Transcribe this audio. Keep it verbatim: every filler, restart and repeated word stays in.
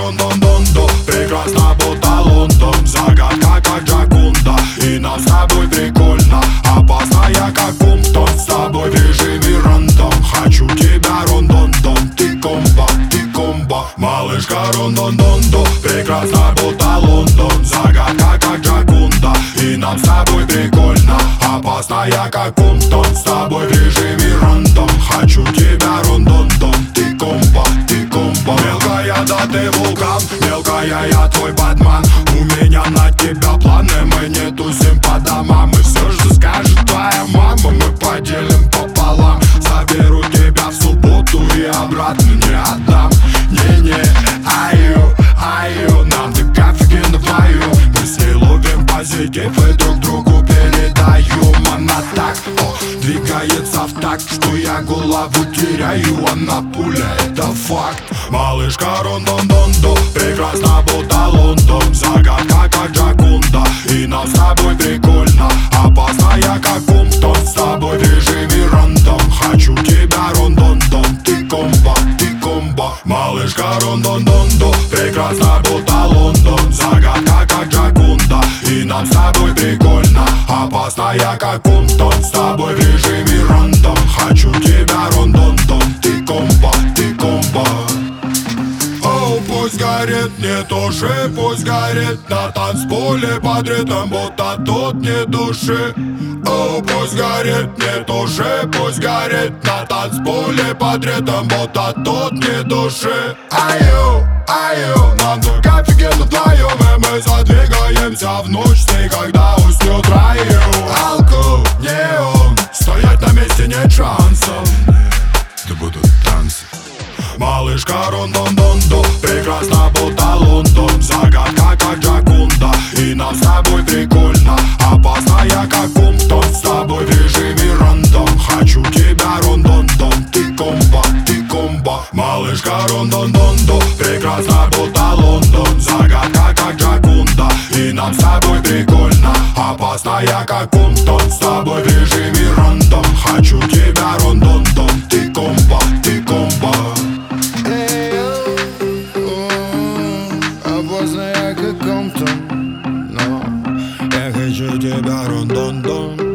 рондондондо, прекрасно будто Лондон. Загадка как Джакунда, и нам с тобой прикольно. Опасная как Кумптон, с тобой в режиме рандом. Хочу тебя рондондон, ты комбо, ты комбо. Малышка рондондондо, прекрасно будто Лондон. Загадка как Джакунда, и нам с тобой прикольно. Опасная как Кумптон, с тобой в режиме рандом. Хочу тебя рондондон, ты комбо, ты комбо. Мелкая, да ты вулкан, мелкая, я твой Батман. У меня на тебя планы, мы не тусим по домам. И все, что скажет твоя мама, мы поделим пополам. Заберу тебя в субботу и обратно не отдам. Не-не, аю, аю, нам так офигенно вдвоем. Мы с ней ловим позитив и друг другу передаем. Она так, о, двигается в такт, что я голову теряю. Она пуля, это факт. Малышка рондондондо, прекрасно будто Лондон. Загадка как Джакунда, и нам с тобой прикольно. Опасная как Кумптон, с тобой в режиме рандом. Хочу тебя рондондон, ты комбо, ты комбо. Малышка рондондондо, прекрасно будто Лондон. Загадка как Джакунда, и нам с тобой прикольно. Опасная как Кумптон, с тобой в режиме рандом. Хочу тебя рондондон, ты комбо, ты комбо. Оу, пусть горит, не туши, пусть горит на танцполе под ритм, будто тут не души. Оу, пусть горит, не туши, пусть горит на танцполе под ритм, будто тут не души. Аю, аю, нам так офигенно вдвоем, и мы задвигаемся в ночь с ней, когда уснет раю. Алку, неон, стоять на месте нет шансов. Да будут танцы. Малышка рондондондо, прекрасно будто Лондон. Загадка как Джакунда, и нам с тобой прикольно. Опасная как Кумптон, с тобой в режиме рандом. Хочу тебя рондондон, ты комбо, ты комбо. Малышка рондондондо, прекрасно будто Лондон. Загадка как Джакунда, и нам с тобой прикольно. Опасная как Кумптон, с тобой в режиме рандом. Хочу тебя рондондон, ты комбо, ты комбо. Опасная как Кумптон, но я хочу тебя рондондон.